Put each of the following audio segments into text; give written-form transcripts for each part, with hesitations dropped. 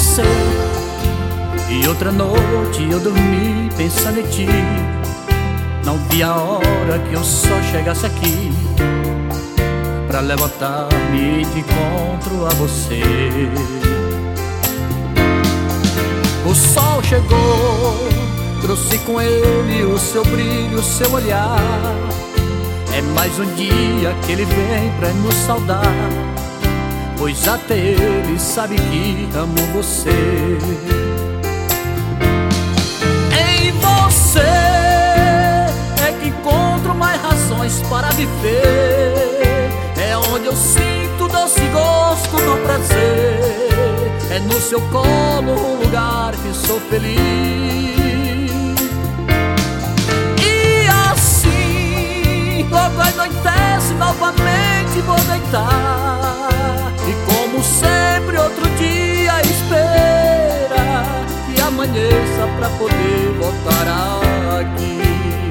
você. E outra noite eu dormi pensando em ti. Não vi a hora que eu só chegasse aqui pra levantar-me de encontro a você. O sol chegou, trouxe com ele o seu brilho, o seu olhar. É mais um dia que ele vem pra nos saudar, pois até ele sabe que amo você. Em você é que encontro mais razões para viver. É onde eu sinto doce gosto no prazer. É no seu colo um lugar que sou feliz. E assim, logo anoitece, novamente vou deitar. E como sempre outro dia espera que amanheça pra poder voltar aqui.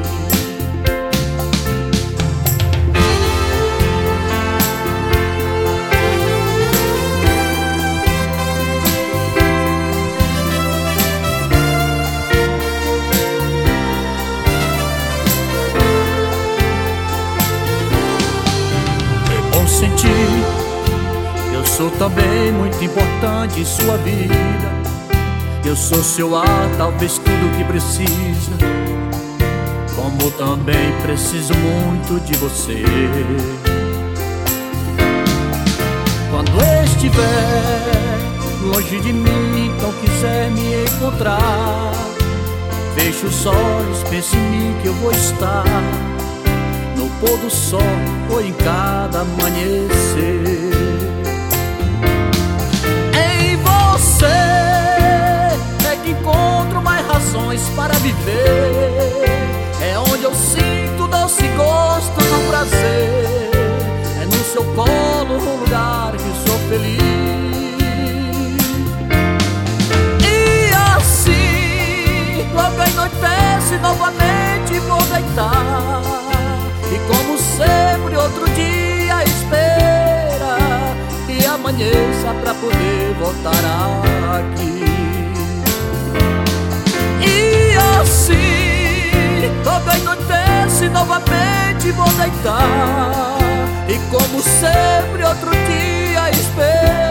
Sentir, eu sou também muito importante em sua vida. Eu sou seu ar, talvez tudo que precisa. Como também preciso muito de você. Quando estiver longe de mim, então quiser me encontrar, feche os olhos, pense em mim que eu vou estar no pôr do sol ou em cada amanhecer. Em você é que encontro mais razões para viver. É onde eu sinto doce gosto no prazer. É no seu colo um lugar que sou feliz. E assim, logo anoitece, novamente vou deitar. E como sempre outro dia espera que amanheça pra poder voltar aqui. E assim, logo anoitece, novamente vou deitar. E como sempre outro dia espera